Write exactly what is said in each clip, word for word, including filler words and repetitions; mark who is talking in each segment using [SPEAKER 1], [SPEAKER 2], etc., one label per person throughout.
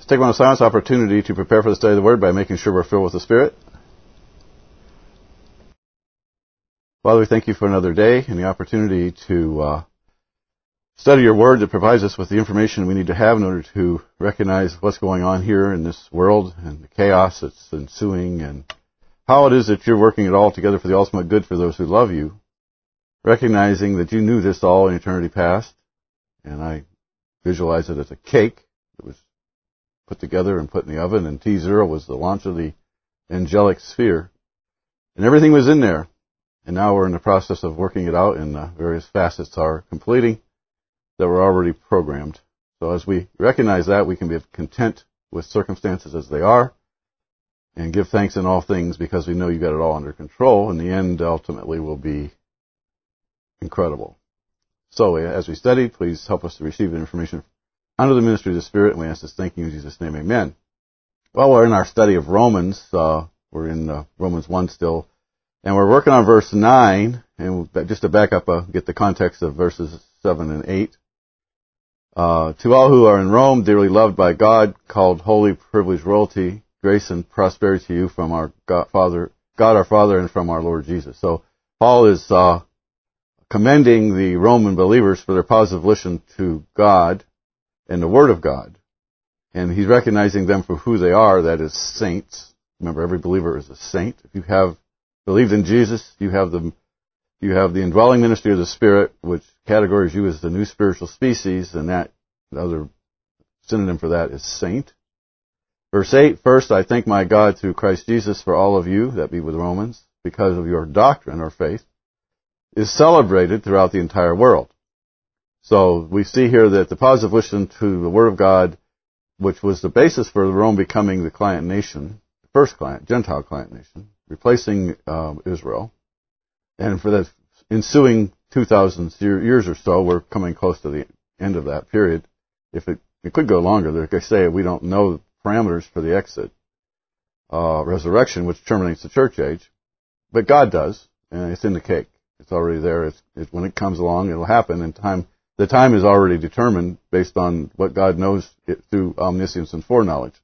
[SPEAKER 1] Let's take one of silence opportunity to prepare for the study of the Word by making sure we're filled with the Spirit. Father, we thank you for another day and the opportunity to uh, study your Word that provides us with the information we need to have in order to recognize what's going on here in this world and the chaos that's ensuing and how it is that you're working it all together for the ultimate good for those who love you, recognizing that you knew this all in eternity past, and I visualize it as a cake that was put together and put in the oven, and T zero was the launch of the angelic sphere. And everything was in there. And now we're in the process of working it out, and the various facets are completing that were already programmed. So as we recognize that, we can be content with circumstances as they are and give thanks in all things because we know you got it all under control, and the end ultimately will be incredible. So as we study, please help us to receive the information under the ministry of the Spirit, and we ask this thanking in Jesus' name, amen. Well, we're in our study of Romans. Uh, we're in uh, Romans one still, and we're working on verse nine, and just to back up, uh, get the context of verses seven and eight. Uh, to all who are in Rome, dearly loved by God, called holy, privileged royalty, grace and prosperity to you from our God, Father, God our Father, and from our Lord Jesus. So Paul is uh, commending the Roman believers for their positive listen to God and the Word of God. And he's recognizing them for who they are, that is saints. Remember, every believer is a saint. If you have believed in Jesus, you have the you have the indwelling ministry of the Spirit, which categorizes you as the new spiritual species, and that the other synonym for that is saint. Verse eight, first I thank my God through Christ Jesus for all of you, that be with Romans, because of your doctrine or faith, is celebrated throughout the entire world. So we see here that the positive listen to the Word of God, which was the basis for Rome becoming the client nation, the first client, Gentile client nation, replacing uh, Israel. And for the ensuing two thousand years or so, we're coming close to the end of that period. If it, it could go longer, like I say, we don't know the parameters for the exit, uh, resurrection, which terminates the church age. But God does, and it's in the cake. It's already there. It's, it's when it comes along, it'll happen in time. The time is already determined based on what God knows it, through omniscience and foreknowledge.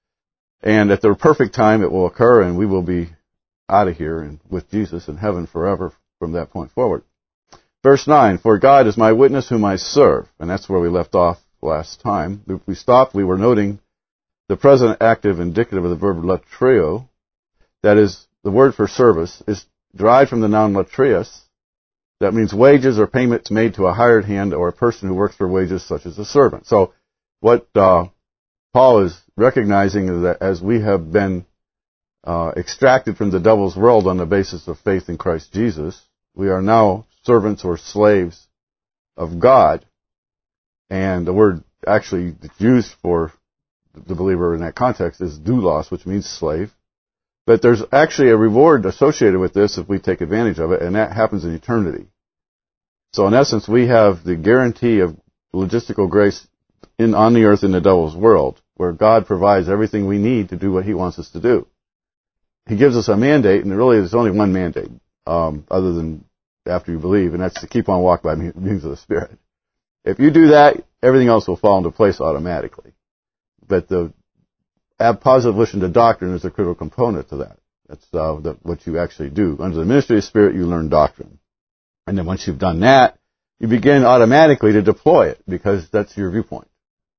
[SPEAKER 1] And at the perfect time, it will occur, and we will be out of here and with Jesus in heaven forever from that point forward. Verse nine, for God is my witness whom I serve. And that's where we left off last time. If we stopped, we were noting the present active indicative of the verb latreo. That is, the word for service is derived from the noun latreus. That means wages or payments made to a hired hand or a person who works for wages, such as a servant. So what uh, Paul is recognizing is that as we have been uh, extracted from the devil's world on the basis of faith in Christ Jesus, we are now servants or slaves of God. And the word actually used for the believer in that context is doulos, which means slave. But there's actually a reward associated with this if we take advantage of it, and that happens in eternity. So in essence, we have the guarantee of logistical grace in on the earth in the devil's world, where God provides everything we need to do what he wants us to do. He gives us a mandate, and really there's only one mandate, um, other than after you believe, and that's to keep on walking by means of the Spirit. If you do that, everything else will fall into place automatically. But the positive listen to doctrine is a critical component to that. That's uh, the, what you actually do. Under the ministry of the Spirit, you learn doctrine. And then once you've done that, you begin automatically to deploy it because that's your viewpoint.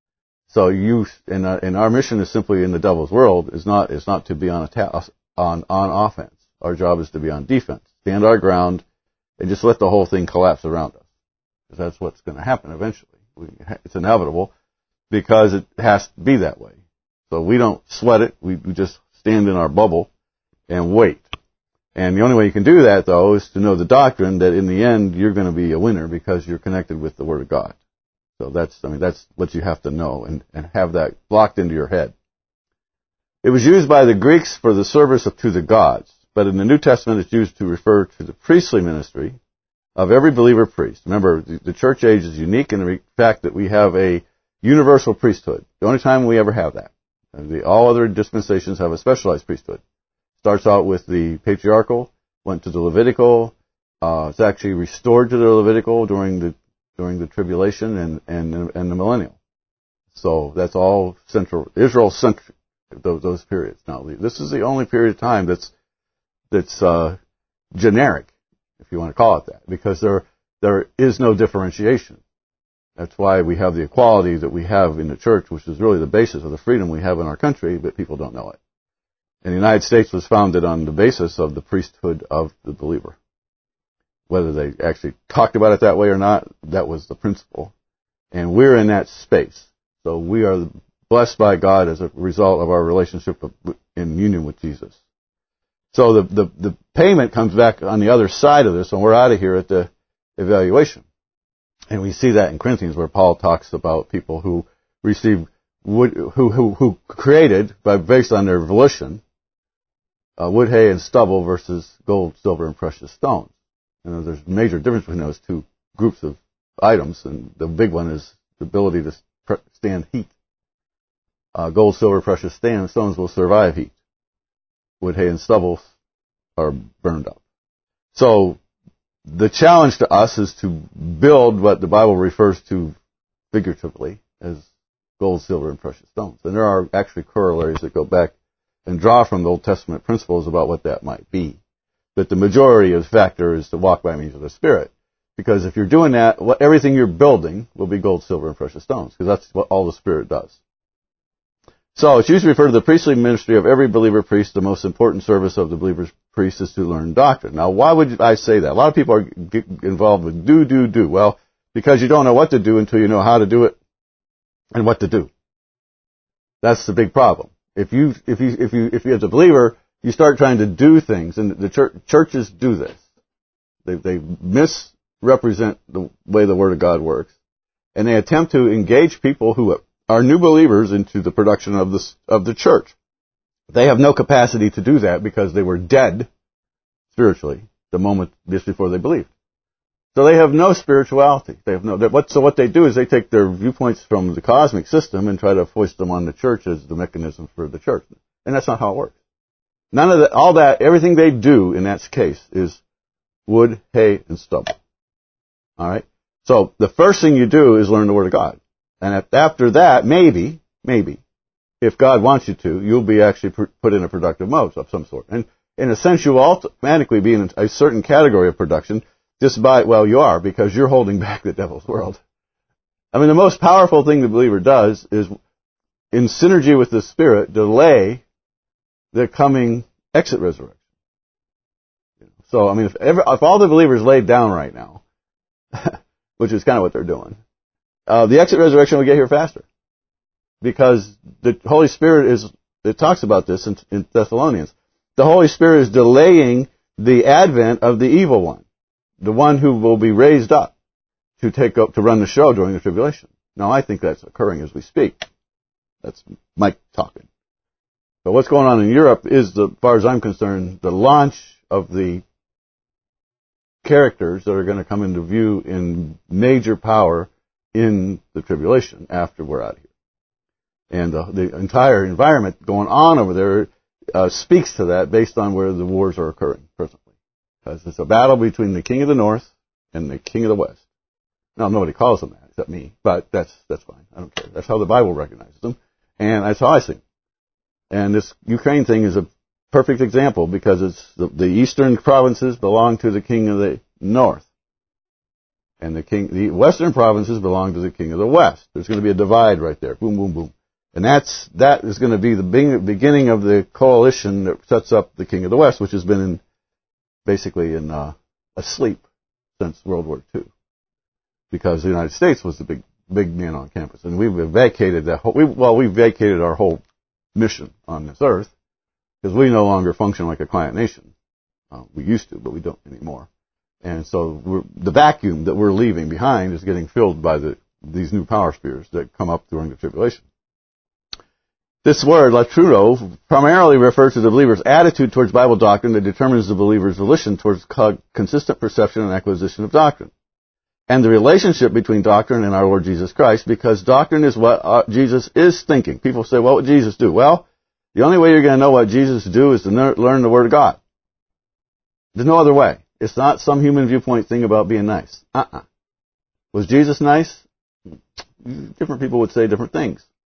[SPEAKER 1] So you, and, uh, and our mission is simply in the devil's world is not is not to be on atta- on on offense. Our job is to be on defense, stand our ground, and just let the whole thing collapse around us. Because that's what's going to happen eventually. We, it's inevitable because it has to be that way. So we don't sweat it. We, we just stand in our bubble and wait. And the only way you can do that, though, is to know the doctrine that in the end you're going to be a winner because you're connected with the Word of God. So that's, I mean, that's what you have to know and, and have that blocked into your head. It was used by the Greeks for the service of, to the gods, but in the New Testament it's used to refer to the priestly ministry of every believer priest. Remember, the, the church age is unique in the fact that we have a universal priesthood. The only time we ever have that. The, all other dispensations have a specialized priesthood. Starts out with the patriarchal, went to the Levitical. Uh, it's actually restored to the Levitical during the during the tribulation and and and the millennial. So that's all central, Israel-centric, those, those periods. Now, this is the only period of time that's, that's, uh, generic, if you want to call it that, because there, there is no differentiation. That's why we have the equality that we have in the church, which is really the basis of the freedom we have in our country, but people don't know it. And the United States was founded on the basis of the priesthood of the believer. Whether they actually talked about it that way or not, that was the principle. And we're in that space. So we are blessed by God as a result of our relationship in union with Jesus. So the, the, the payment comes back on the other side of this, and we're out of here at the evaluation. And we see that in Corinthians, where Paul talks about people who receive, wood, who, who, who created, by, based on their volition, uh, wood, hay, and stubble versus gold, silver, and precious stones. You know, there's a major difference between those two groups of items, and the big one is the ability to stand heat. Uh, gold, silver, precious stones will survive heat. Wood, hay, and stubble are burned up. So the challenge to us is to build what the Bible refers to figuratively as gold, silver, and precious stones. And there are actually corollaries that go back and draw from the Old Testament principles about what that might be. But the majority of the factor is to walk by means of the Spirit. Because if you're doing that, what, everything you're building will be gold, silver, and precious stones. Because that's what all the Spirit does. So it's usually referred to the priestly ministry of every believer priest. The most important service of the believer's priest is to learn doctrine. Now, why would I say that? A lot of people are get involved with do, do, do. Well, because you don't know what to do until you know how to do it and what to do. That's the big problem. If you, if you, if you, if you as a believer, you start trying to do things, and the church, churches do this. They, they misrepresent the way the Word of God works, and they attempt to engage people who are new believers into the production of the, of the church. They have no capacity to do that because they were dead spiritually the moment just before they believed. So they have no spirituality. They have no. What, so what they do is they take their viewpoints from the cosmic system and try to foist them on the church as the mechanism for the church, and that's not how it works. None of that, all that, everything they do in that case is wood, hay, and stubble. All right. So the first thing you do is learn the Word of God. And after that, maybe, maybe, if God wants you to, you'll be actually put in a productive mode of some sort. And in a sense, you will automatically be in a certain category of production just by, well, you are, because you're holding back the devil's world. I mean, the most powerful thing the believer does is, in synergy with the Spirit, delay the coming exit resurrection. So, I mean, if, ever, if all the believers laid down right now, which is kind of what they're doing, Uh, the exit resurrection will get here faster. Because the Holy Spirit is, it talks about this in, in Thessalonians. The Holy Spirit is delaying the advent of the evil one. The one who will be raised up to take up, to run the show during the tribulation. Now, I think that's occurring as we speak. That's Mike talking. But what's going on in Europe is, the, as far as I'm concerned, the launch of the characters that are going to come into view in major power in the tribulation after we're out of here. And uh, the entire environment going on over there uh, speaks to that based on where the wars are occurring presently. Because it's a battle between the king of the north and the king of the west. Now, nobody calls them that except me, but that's that's fine. I don't care. That's how the Bible recognizes them, and that's how I see them. And this Ukraine thing is a perfect example because it's the, the eastern provinces belong to the king of the north. And the king, the western provinces belong to the king of the west. There's going to be a divide right there. Boom, boom, boom. And that's, that is going to be the beginning of the coalition that sets up the king of the west, which has been in, basically in, uh, asleep since World War Two. Because the United States was the big, big man on campus. And we've vacated that whole, we, well, we've vacated our whole mission on this earth because we no longer function like a client nation. Uh, we used to, but we don't anymore. And so we're, the vacuum that we're leaving behind is getting filled by the, these new power spheres that come up during the tribulation. This word, latrudo, primarily refers to the believer's attitude towards Bible doctrine that determines the believer's volition towards co- consistent perception and acquisition of doctrine. And the relationship between doctrine and our Lord Jesus Christ, because doctrine is what uh, Jesus is thinking. People say, what would Jesus do? Well, the only way you're going to know what Jesus would do is to ner- learn the Word of God. There's no other way. It's not some human viewpoint thing about being nice. Uh-uh. Was Jesus nice? Different people would say different things.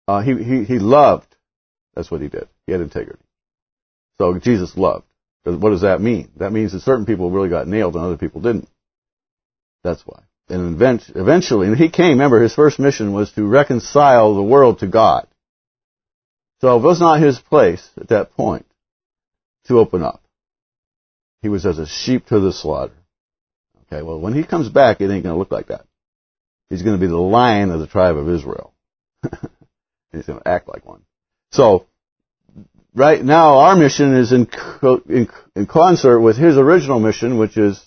[SPEAKER 1] Uh, he, he, he loved. That's what he did. He had integrity. So Jesus loved. What does that mean? That means that certain people really got nailed and other people didn't. That's why. And eventually, and he came, remember, his first mission was to reconcile the world to God. So it was not his place at that point to open up. He was as a sheep to the slaughter. Okay, well, when he comes back, it ain't going to look like that. He's going to be the lion of the tribe of Israel. He's going to act like one. So, right now, our mission is in, in, in concert with his original mission, which is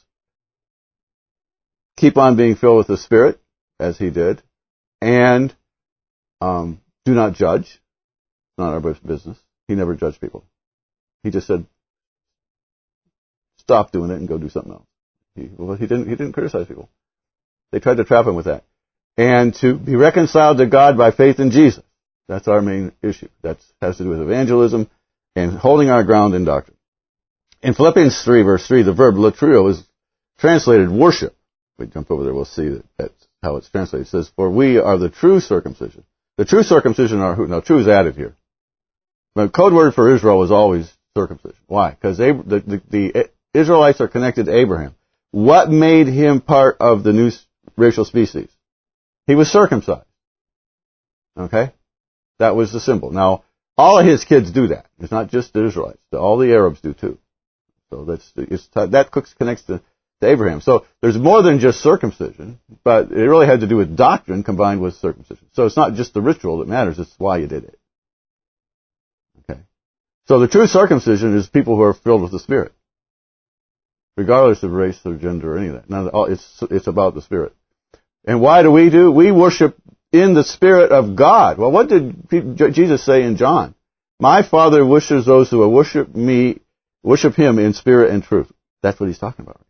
[SPEAKER 1] keep on being filled with the Spirit, as he did, and um, do not judge. It's not our business. He never judged people. He just said, stop doing it and go do something else. He, well, he didn't. He didn't criticize people. They tried to trap him with that, and to be reconciled to God by faith in Jesus. That's our main issue. That has to do with evangelism and holding our ground in doctrine. In Philippians three, verse three, the verb latrio is translated worship. If we jump over there, we'll see that that's how it's translated. It says, for we are the true circumcision. The true circumcision are who? Now, true is added here. The code word for Israel was always circumcision. Why? Because the, the, the Israelites are connected to Abraham. What made him part of the new racial species? He was circumcised. Okay? That was the symbol. Now, all of his kids do that. It's not just the Israelites. All the Arabs do too. So that's it's, that connects to, to Abraham. So there's more than just circumcision, but it really had to do with doctrine combined with circumcision. So it's not just the ritual that matters, it's why you did it. Okay. So the true circumcision is people who are filled with the Spirit, regardless of race or gender or any of that. Now, it's, it's about the Spirit. And why do we do? We worship in the Spirit of God. Well, what did Jesus say in John? My Father wishes those who worship me, worship Him in spirit and truth. That's what He's talking about.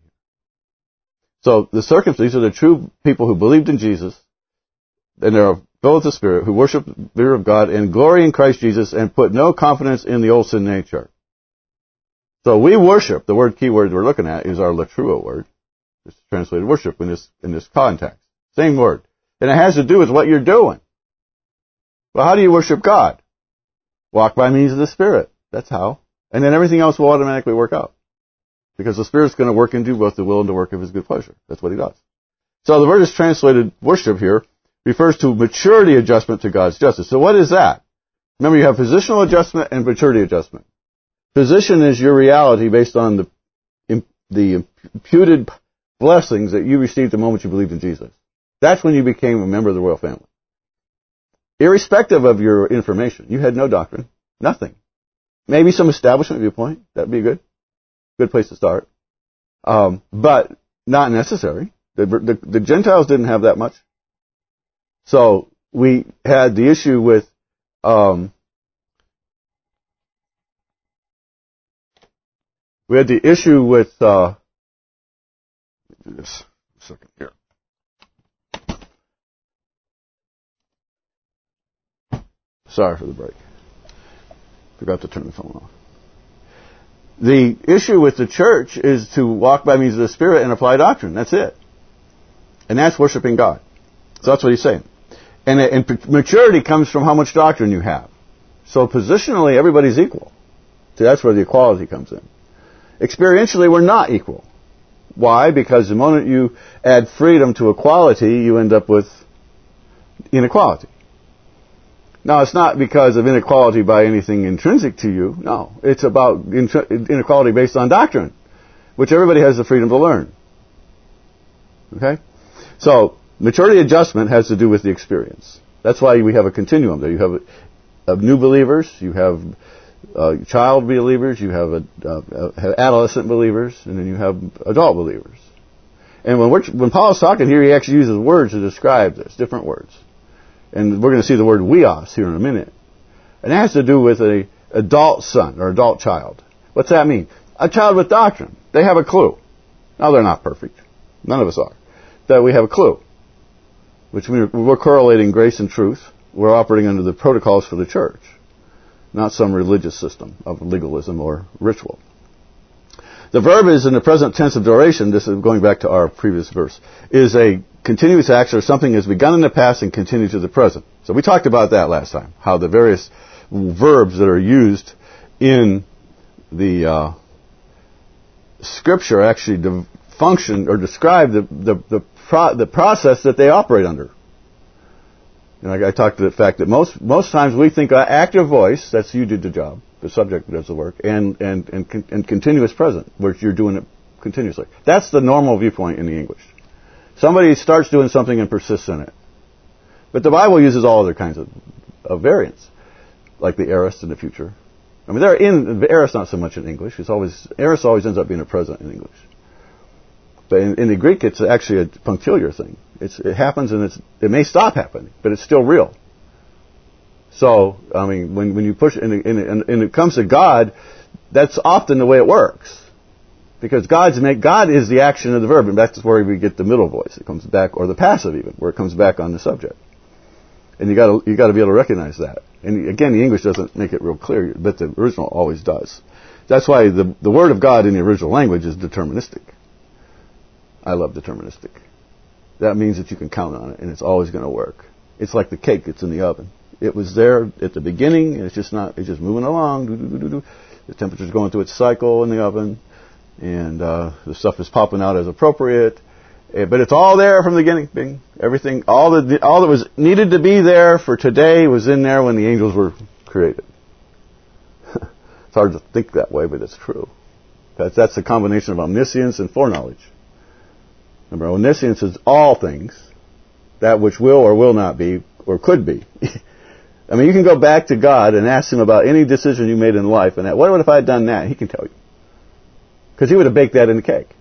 [SPEAKER 1] So the circumcision, these are the true people who believed in Jesus, and they're filled with the Spirit, who worship the Spirit of God and glory in Christ Jesus and put no confidence in the old sin nature. So we worship, the word key word we're looking at is our latrua word. It's translated worship in this, in this context. Same word. And it has to do with what you're doing. Well, how do you worship God? Walk by means of the Spirit. That's how. And then everything else will automatically work out. Because the Spirit's going to work and do both the will and the work of His good pleasure. That's what He does. So the word is translated worship here refers to maturity adjustment to God's justice. So what is that? Remember, you have positional adjustment and maturity adjustment. Position is your reality based on the, the imputed blessings that you received the moment you believed in Jesus. That's when you became a member of the royal family. Irrespective of your information. You had no doctrine. Nothing. Maybe some establishment viewpoint. That would be good. Good place to start. Um, but not necessary. The, the, the Gentiles didn't have that much. So we had the issue with um, we had the issue with uh, let me do this a second here. Sorry for the break. Forgot to turn the phone off. The issue with the church is to walk by means of the Spirit and apply doctrine. That's it. And that's worshiping God. So that's what he's saying. And, and maturity comes from how much doctrine you have. So positionally, everybody's equal. See, that's where the equality comes in. Experientially, we're not equal. Why? Because the moment you add freedom to equality, you end up with inequality. Now, it's not because of inequality by anything intrinsic to you. No. It's about inequality based on doctrine, which everybody has the freedom to learn. Okay? So, maturity adjustment has to do with the experience. That's why we have a continuum there. You have a, a new believers, you have uh, child believers, you have a, uh, adolescent believers, and then you have adult believers. And when, we're, when Paul's talking here, he actually uses words to describe this, different words. And we're going to see the word weos here in a minute. And it has to do with an adult son or adult child. What's that mean? A child with doctrine. They have a clue. Now, they're not perfect. None of us are. That we have a clue. Which means we're correlating grace and truth. We're operating under the protocols for the church. Not some religious system of legalism or ritual. The verb is in the present tense of duration. This is going back to our previous verse. Is a continuous action or something has begun in the past and continues to the present. So we talked about that last time, how the various verbs that are used in the uh, Scripture actually de- function or describe the the the, pro- the process that they operate under. And I, I talked to the fact that most most times we think uh, active voice, that's you did the job, the subject does the work, and and and, con- and continuous present, where you're doing it continuously. That's the normal viewpoint in the English. Somebody starts doing something and persists in it. But the Bible uses all other kinds of, of variants, like the aorist in the future. I mean, they're in the aorist not so much in English. It's always aorist always ends up being a present in English. But in, in the Greek, it's actually a punctiliar thing. It's, it happens and it's, it may stop happening, but it's still real. So, I mean, when, when you push, and it, and, and it comes to God, that's often the way it works. Because God's make, God is the action of the verb, and that's where we get the middle voice. It comes back, or the passive even, where it comes back on the subject. And you got to you got to be able to recognize that. And again, the English doesn't make it real clear, but the original always does. That's why the the word of God in the original language is deterministic. I love deterministic. That means that you can count on it, and it's always going to work. It's like the cake that's in the oven. It was there at the beginning, and it's just not. It's just moving along. Doo, doo, doo, doo, doo. The temperature's going through its cycle in the oven, and uh, the stuff is popping out as appropriate. But it's all there from the beginning. Bing. Everything, all the all that was needed to be there for today was in there when the angels were created. It's hard to think that way, but it's true. That's, that's a combination of omniscience and foreknowledge. Remember, omniscience is all things, that which will or will not be, or could be. I mean, you can go back to God and ask Him about any decision you made in life, and that, what if I had done that? He can tell you. Because He would have baked that in the cake.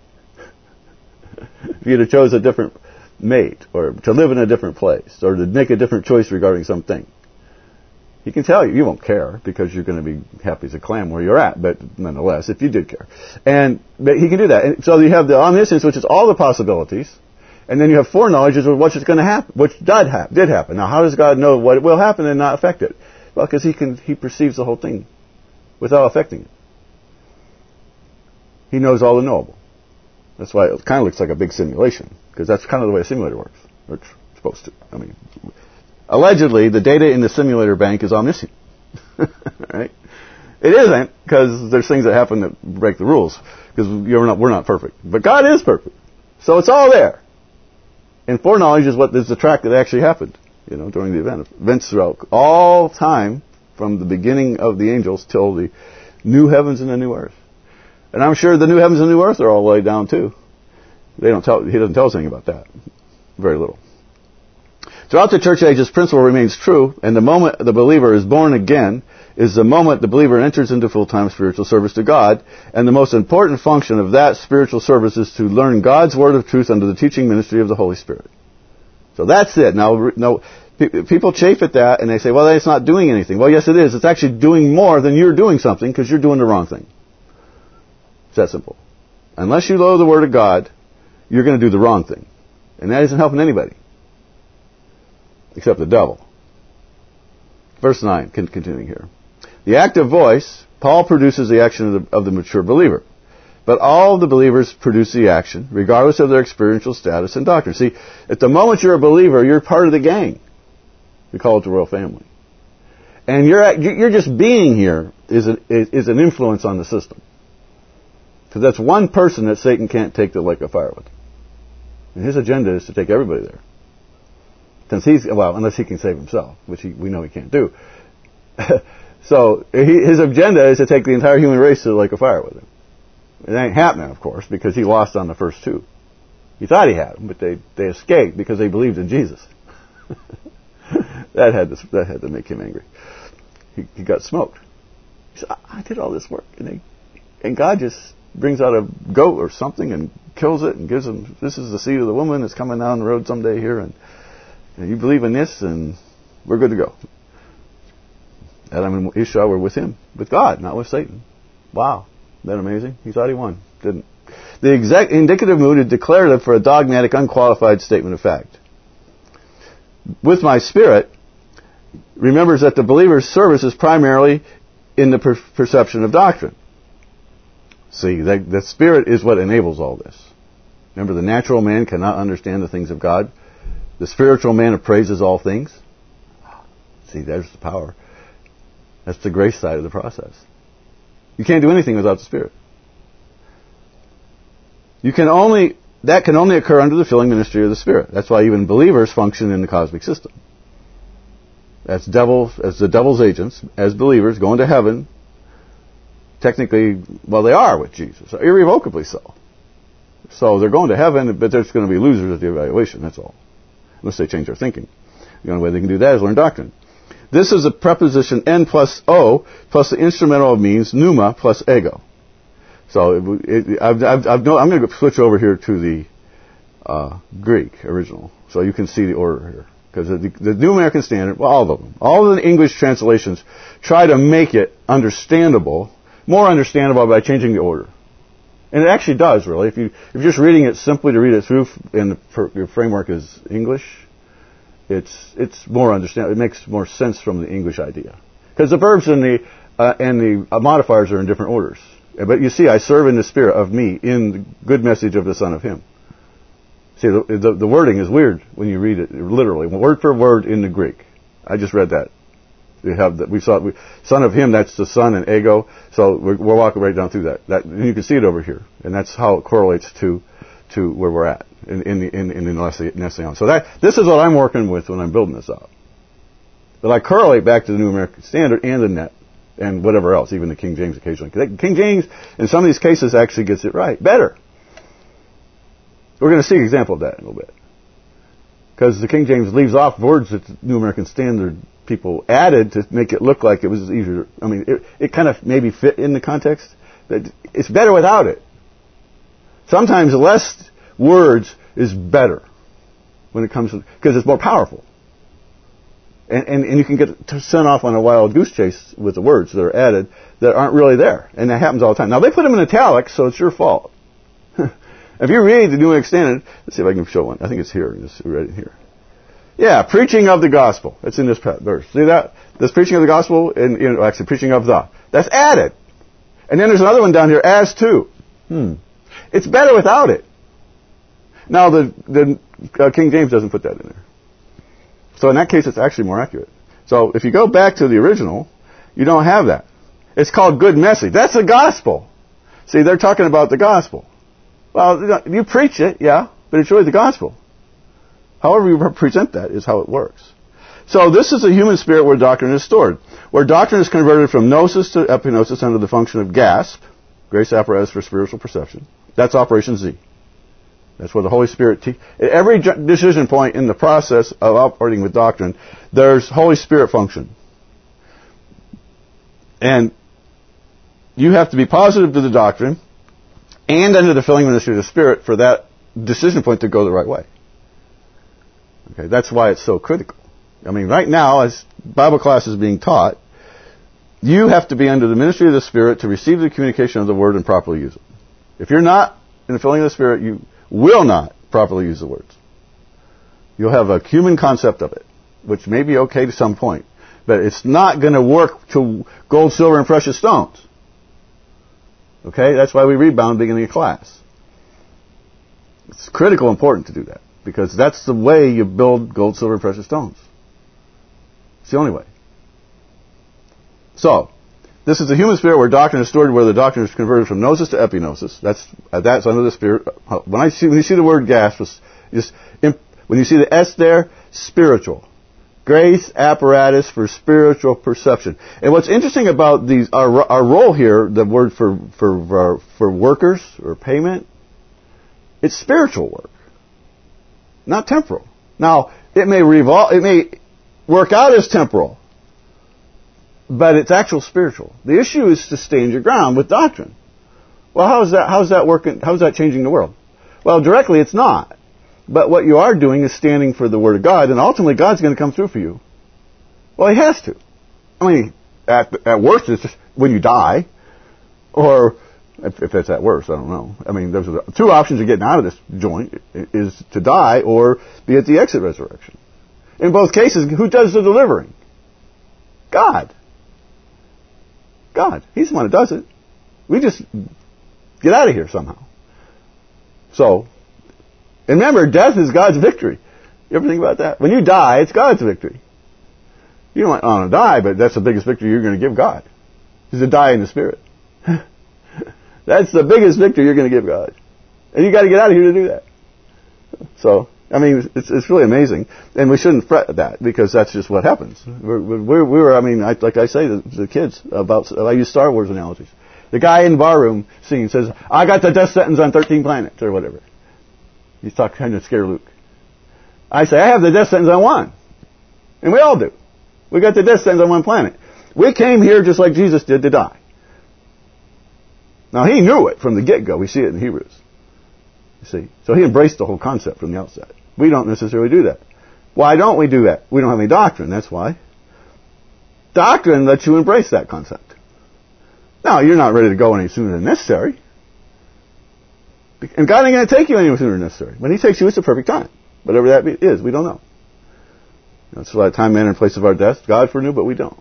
[SPEAKER 1] If you'd have chose a different mate, or to live in a different place, or to make a different choice regarding something, He can tell you. You won't care because you're going to be happy as a clam where you're at, but nonetheless, if you did care. And but He can do that. And so you have the omniscience, which is all the possibilities, and then you have foreknowledge, which is what's going to happen, which did happen. Did happen. Now, how does God know what will happen and not affect it? Well, because He can. He perceives the whole thing without affecting it. He knows all the knowable. That's why it kind of looks like a big simulation, because that's kind of the way a simulator works. Or it's supposed to. I mean, allegedly, the data in the simulator bank is omniscient. Right? It isn't, because there's things that happen that break the rules, because we're not, we're not perfect. But God is perfect. So it's all there. And foreknowledge is what is the track that actually happened, you know, during the event. Events throughout all time, from the beginning of the angels till the new heavens and the new earth. And I'm sure the new heavens and new earth are all laid down too. They don't tell. He doesn't tell us anything about that. Very little. Throughout the church age, this principle remains true, and the moment the believer is born again is the moment the believer enters into full-time spiritual service to God, and the most important function of that spiritual service is to learn God's word of truth under the teaching ministry of the Holy Spirit. So that's it. Now, no, people chafe at that, and they say, well, it's not doing anything. Well, yes, it is. It's actually doing more than you're doing something, because you're doing the wrong thing. It's that simple. Unless you know the Word of God, you're going to do the wrong thing. And that isn't helping anybody. Except the devil. Verse nine, continuing here. The active voice, Paul produces the action of the, of the mature believer. But all the believers produce the action, regardless of their experiential status and doctrine. See, at the moment you're a believer, you're part of the gang. We call it the royal family. And you're, you're just being here is an, is an influence on the system. Because that's one person that Satan can't take the lake of fire with. And his agenda is to take everybody there. Since he's, well, unless he can save himself, which he, we know he can't do. So he, his agenda is to take the entire human race to the lake of fire with him. It ain't happening, of course, because he lost on the first two. He thought he had them, but they, they escaped because they believed in Jesus. that had to that had to make him angry. He, he got smoked. He said, I, I did all this work, and they, and God just brings out a goat or something and kills it and gives him, this is the seed of the woman that's coming down the road someday here, and, and you believe in this, and we're good to go. Adam and Ishah were with him, with God, not with Satan. Wow. Isn't that amazing? He thought he won. Didn't. The exact indicative mood is declarative for a dogmatic, unqualified statement of fact. With my spirit, remembers that the believer's service is primarily in the per- perception of doctrine. See, that, the Spirit is what enables all this. Remember, the natural man cannot understand the things of God. The spiritual man appraises all things. See, there's the power. That's the grace side of the process. You can't do anything without the Spirit. You can only, that can only occur under the filling ministry of the Spirit. That's why even believers function in the cosmic system. As devils, as the devil's agents, as believers going to heaven, technically, well, they are with Jesus, irrevocably so. So they're going to heaven, but there's going to be losers at the evaluation, that's all. Unless they change their thinking. The only way they can do that is learn doctrine. This is a preposition N plus O plus the instrumental of means pneuma plus ego. So it, it, I've, I've, I've no, I'm going to switch over here to the uh, Greek original, so you can see the order here. Because the, the New American Standard, well, all of them, all of the English translations try to make it understandable, more understandable by changing the order. And it actually does, really. If, you, if you're just reading it simply to read it through and the, your framework is English, it's it's more understandable. It makes more sense from the English idea. Because the verbs and the, uh, and the uh, modifiers are in different orders. But you see, I serve in the spirit of me in the good message of the Son of Him. See, the, the, the wording is weird when you read it literally, word for word in the Greek. I just read that. We have that. We saw we, Son of Him. That's the Son and ego. So we're, we're walking right down through that. That and you can see it over here, and that's how it correlates to to where we're at in, in the in, in the Nession. So that this is what I'm working with when I'm building this up. But I correlate back to the New American Standard and the Net and whatever else, even the King James occasionally. King James in some of these cases actually gets it right better. We're going to see an example of that in a little bit. Because the King James leaves off words that the New American Standard people added to make it look like it was easier. I mean, it, it kind of maybe fit in the context. But it's better without it. Sometimes less words is better when it comes to, because it's more powerful. And, and, and you can get sent off on a wild goose chase with the words that are added that aren't really there. And that happens all the time. Now, they put them in italics, so it's your fault. If you read the New American Standard, let's see if I can show one. I think it's here. It's right here. Yeah, preaching of the gospel. It's in this verse. See that? This preaching of the gospel, and you know, actually preaching of the. That's added. And then there's another one down here, as to. Hmm. It's better without it. Now, the, the uh, King James doesn't put that in there. So in that case, it's actually more accurate. So if you go back to the original, you don't have that. It's called good message. That's the gospel. See, they're talking about the gospel. Well, you preach it, yeah, but it's really the gospel. However you present that is how it works. So this is a human spirit where doctrine is stored. Where doctrine is converted from gnosis to epignosis under the function of GASP, grace apparatus for spiritual perception. That's Operation Z. That's where the Holy Spirit... Te- at every decision point in the process of operating with doctrine, there's Holy Spirit function. And you have to be positive to the doctrine and under the filling ministry of the Spirit for that decision point to go the right way. Okay, that's why it's so critical. I mean, right now, as Bible class is being taught, you have to be under the ministry of the Spirit to receive the communication of the Word and properly use it. If you're not in the filling of the Spirit, you will not properly use the words. You'll have a human concept of it, which may be okay to some point, but it's not going to work to gold, silver, and precious stones. Okay? That's why we rebound beginning of class. It's critical important to do that, because that's the way you build gold, silver, and precious stones. It's the only way. So, this is the human spirit where doctrine is stored, where the doctrine is converted from gnosis to epignosis. That's uh, that's under the spirit. When I see when you see the word gas, just when you see the S there, spiritual. Grace apparatus for spiritual perception. And what's interesting about these our our role here, the word for for for workers or payment, it's spiritual work, not temporal. Now it may revolve, it may work out as temporal, but it's actual spiritual. The issue is to stand your ground with doctrine. Well, how is that? How is that working? How is that changing the world? Well, directly it's not. But what you are doing is standing for the Word of God, and ultimately God's going to come through for you. Well, He has to. I mean, at, at worst, it's just when you die, or if, if it's at worst, I don't know. I mean, those are the two options of getting out of this joint, is to die or be at the exit resurrection. In both cases, who does the delivering? God. God. He's the one that does it. We just get out of here somehow. So, And remember, death is God's victory. You ever think about that? When you die, it's God's victory. You don't want to die, but that's the biggest victory you're going to give God. Is to die in the Spirit. That's the biggest victory you're going to give God. And you got to get out of here to do that. So, I mean, it's it's really amazing. And we shouldn't fret at that, because that's just what happens. We're, we're, we're I mean, I, like I say to the kids, about, I use Star Wars analogies. The guy in the barroom scene says, I got the death sentence on thirteen planets, or whatever. He's talking kind of scare Luke. I say, I have the death sentence on one. And we all do. We got the death sentence on one planet. We came here just like Jesus did to die. Now, he knew it from the get-go. We see it in Hebrews. You see? So he embraced the whole concept from the outset. We don't necessarily do that. Why don't we do that? We don't have any doctrine, that's why. Doctrine lets you embrace that concept. Now, you're not ready to go any sooner than necessary. And God ain't going to take you any sooner than necessary. When he takes you, it's the perfect time. Whatever that is, we don't know. That's why time, manner, and place of our death, God foreknew, but we don't.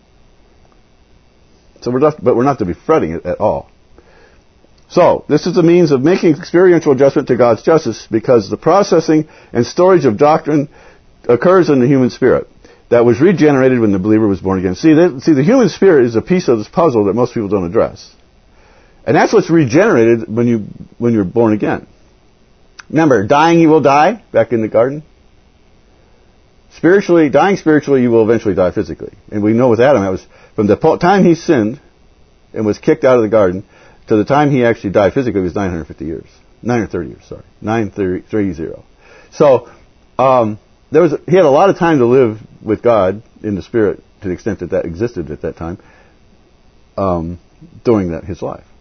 [SPEAKER 1] So we're not, but we're not to be fretting it at all. So, this is a means of making experiential adjustment to God's justice, because the processing and storage of doctrine occurs in the human spirit that was regenerated when the believer was born again. See, the, see, the human spirit is a piece of this puzzle that most people don't address. And that's what's regenerated when, you, when you're born again. Remember, dying you will die, back in the garden. Spiritually, dying spiritually, you will eventually die physically. And we know with Adam, that was from the time he sinned and was kicked out of the garden to the time he actually died physically was nine hundred fifty years. nine hundred thirty years, sorry. nine thirty. So, um, there was, he had a lot of time to live with God in the Spirit, to the extent that that existed at that time, um, during that, his life.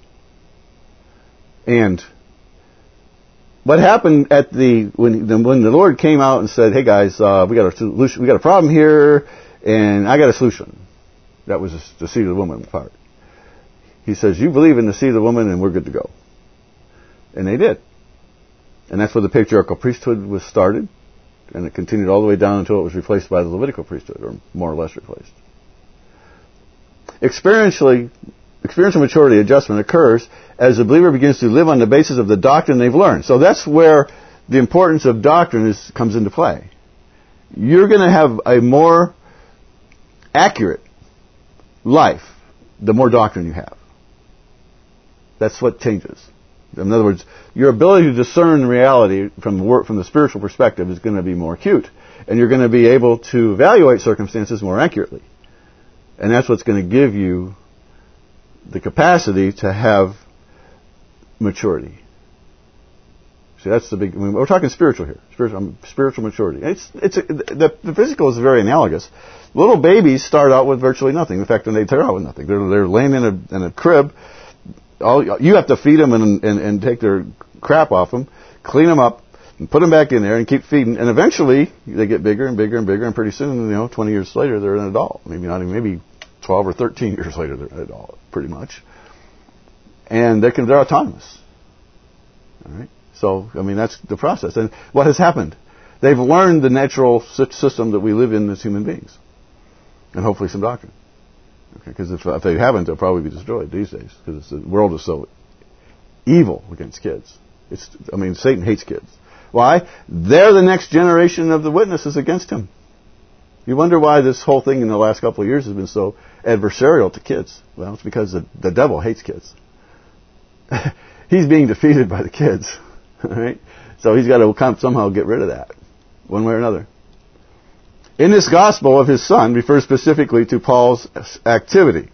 [SPEAKER 1] And what happened at the, when, when the Lord came out and said, hey guys, uh, we got a solution, we got a problem here, and I got a solution. That was the seed of the woman part. He says, you believe in the seed of the woman and we're good to go. And they did. And that's where the patriarchal priesthood was started. And it continued all the way down until it was replaced by the Levitical priesthood, or more or less replaced. Experientially, experiential maturity adjustment occurs as the believer begins to live on the basis of the doctrine they've learned. So that's where the importance of doctrine is, comes into play. You're going to have a more accurate life the more doctrine you have. That's what changes. In other words, your ability to discern reality from the, work, from the spiritual perspective is going to be more acute. And you're going to be able to evaluate circumstances more accurately. And that's what's going to give you the capacity to have maturity. See, that's the big... I mean, we're talking spiritual here. Spiritual, um, spiritual maturity. It's, it's a, the, the physical is very analogous. Little babies start out with virtually nothing. In fact, when they start out with nothing, they're, they're laying in a, in a crib. All, you have to feed them and, and, and take their crap off them, clean them up, and put them back in there and keep feeding. And eventually, they get bigger and bigger and bigger, and pretty soon, you know, twenty years later, they're an adult. Maybe not even, maybe twelve or thirteen years later, they're an adult, pretty much. And they can, they're autonomous. All right? So, I mean, that's the process. And what has happened? They've learned the natural system that we live in as human beings. And hopefully some doctrine. Because okay, if, if they haven't, they'll probably be destroyed these days. Because the world is so evil against kids. It's, I mean, Satan hates kids. Why? They're the next generation of the witnesses against him. You wonder why this whole thing in the last couple of years has been so adversarial to kids. Well, it's because the, the devil hates kids. He's being defeated by the kids. All right? So he's got to come, somehow get rid of that, one way or another. In this gospel of his son refers specifically to Paul's activity.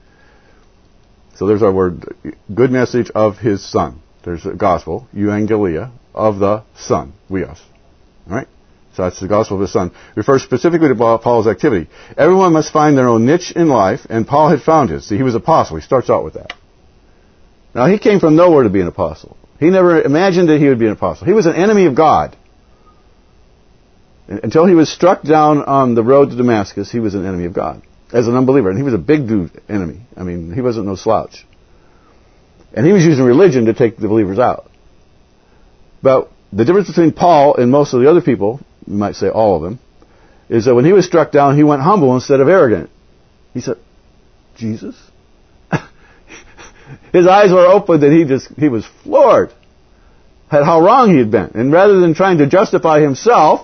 [SPEAKER 1] So there's our word, good message of his son. There's a gospel, euangelia, of the son, weos. All right? So that's the gospel of his son. Refers specifically to Paul's activity. Everyone must find their own niche in life, and Paul had found his. See, he was an apostle. He starts out with that. Now, he came from nowhere to be an apostle. He never imagined that he would be an apostle. He was an enemy of God. Until he was struck down on the road to Damascus, he was an enemy of God as an unbeliever. And he was a big dude enemy. I mean, he wasn't no slouch. And he was using religion to take the believers out. But the difference between Paul and most of the other people, you might say all of them, is that when he was struck down, he went humble instead of arrogant. He said, Jesus? His eyes were open and he just, he was floored. at how wrong he had been. And rather than trying to justify himself,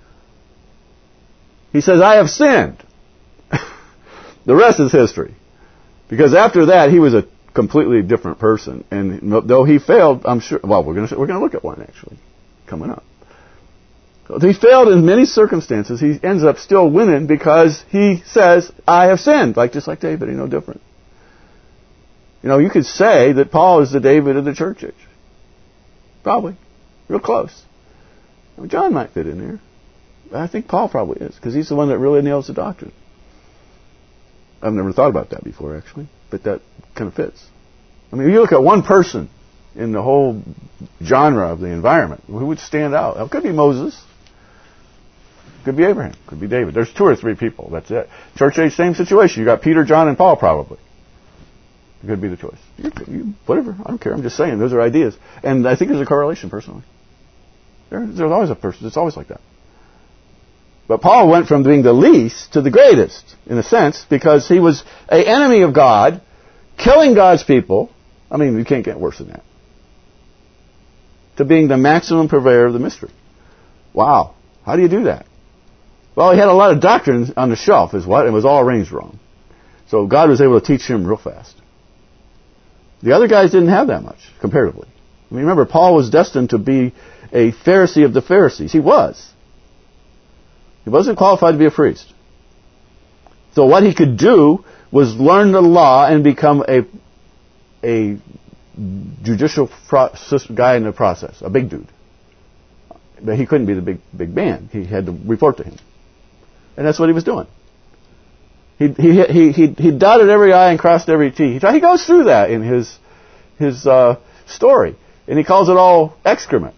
[SPEAKER 1] he says, I have sinned. The rest is history. Because after that, he was a completely different person. And though he failed, I'm sure, well, we're going to we're going to look at one, actually, coming up. He failed in many circumstances. He ends up still winning because he says, I have sinned, like just like David. He's no different. You know, you could say that Paul is the David of the church age. Probably. Real close. I mean, John might fit in there. I think Paul probably is, because he's the one that really nails the doctrine. I've never thought about that before, actually, but that kind of fits. I mean, if you look at one person in the whole genre of the environment, who would stand out? It could be Moses. Could be Abraham. Could be David. There's two or three people. That's it. Church age, same situation. You got Peter, John, and Paul probably. It could be the choice. You, you, whatever. I don't care. I'm just saying. Those are ideas. And I think there's a correlation, personally. There, there's always a person. It's always like that. But Paul went from being the least to the greatest, in a sense, because he was an enemy of God, killing God's people. I mean, you can't get worse than that. To being the maximum purveyor of the mystery. Wow. How do you do that? Well, he had a lot of doctrine on the shelf, is what? It was all arranged wrong. So God was able to teach him real fast. The other guys didn't have that much, comparatively. I mean, remember, Paul was destined to be a Pharisee of the Pharisees. He was. He wasn't qualified to be a priest. So what he could do was learn the law and become a a judicial guy in the process, a big dude. But he couldn't be the big big man. He had to report to him. And that's what he was doing. He he he he, he dotted every I and crossed every T. He, he goes through that in his his uh, story, and he calls it all excrement.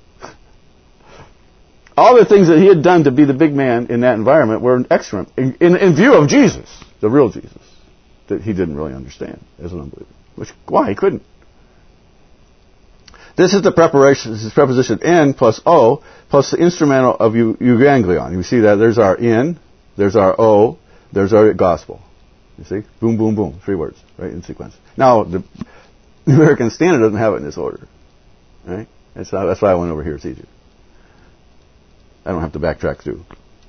[SPEAKER 1] All the things that he had done to be the big man in that environment were excrement in, in, in view of Jesus, the real Jesus, that he didn't really understand as an unbeliever. Which why he couldn't. This is the preparation. This is preposition in plus o plus the instrumental of euganglion. You see that there's our in, there's our o, there's our gospel. You see, boom, boom, boom, three words right in sequence. Now the American Standard doesn't have it in this order, right? That's not, that's why I went over here. It's easier. I don't have to backtrack through.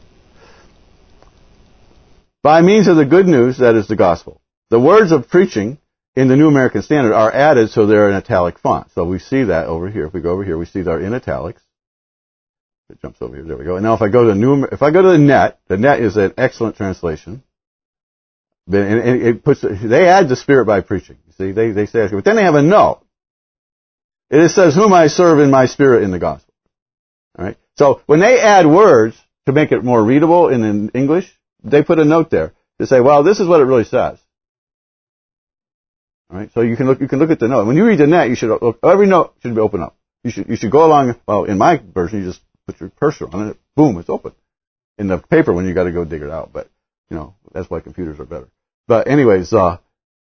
[SPEAKER 1] By means of the good news, that is the gospel. The words of preaching in the New American Standard are added so they're in italic font. So we see that over here. If we go over here, we see they're in italics. It jumps over here. There we go. And now if I go to the New, if I go to the Net, the Net is an excellent translation. And it puts, they add the Spirit by preaching. You see, they they say, but then they have a note. It says, "Whom I serve in my spirit in the gospel." All right. So when they add words to make it more readable in, in English, they put a note there to say, well, this is what it really says. All right. So you can look, you can look at the note. When you read the Net, you should, every note should be open up. You should, you should go along, well, in my version, you just put your cursor on it, boom, it's open. In the paper one, you got to go dig it out, but, you know, that's why computers are better. But anyways, uh,